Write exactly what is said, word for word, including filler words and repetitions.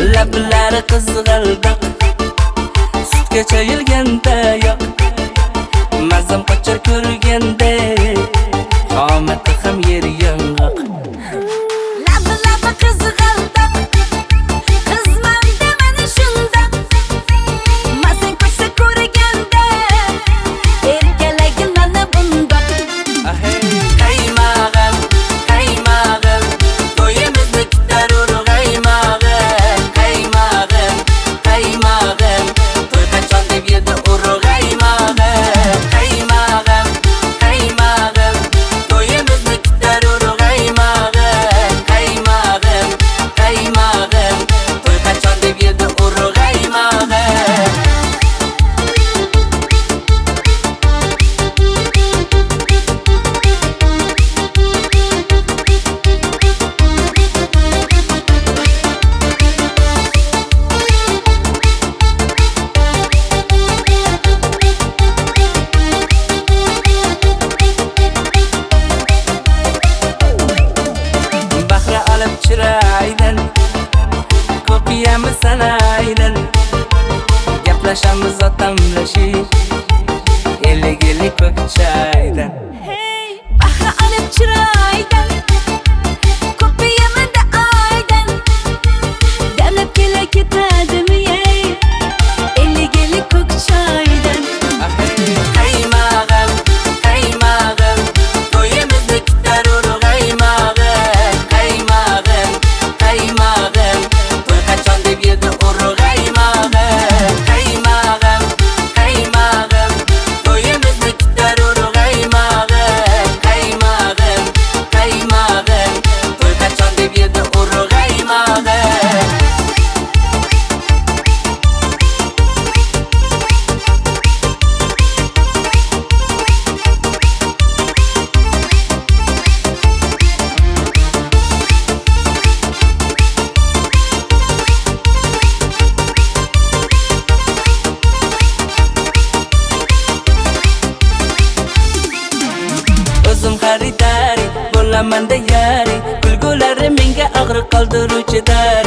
Lablari qizg'aldoq, sutga chayilganda yo'q, mazam qochar ko'rganda, qomati ham yer yong'oq. Labi-labi qizg'aldoq, qizman demani shundoq, mazam qochsa ko'rganda, erkalagim mana bundoq. Qaymog'im, qaymog'im, to'yimizni kutar urg'aymog'im. Qaymog'im, qaymog'im, to'y qachon deb yedi urg'aymog'im. Qaymog'im, qaymog'im, to'yimizni kutar urg'aymog'im. Qaymog'im, qaymog'im, to'y qachon deb yedi urg'aymog'im. Bahra olib chiraydan, ko'piyamiz sanaydan, gaplashamiz otamlashib, ellik-ellik ko'k chaydan. Hey, bahra olib chiraydan, ko'piyamanda aydan, damlab kela ketadimi ey, ellik-ellik ko'k choydan. Qaymog'im, qaymog'im, to'yimizni kutar urg'aymog'im. Qaymog'im, qaymog'im, to'y qachon deb yedi urg'aymog'im. Qaymog'im, qaymog'im, to'yimizni kutar urg'aymog'im. Qaymog'im, qaymog'im, to'y qachon deb yedi urg'aymog'im. O'zim xaridari bo'laman da yari, kulgulari menga og'riq qoldiruvchi dari.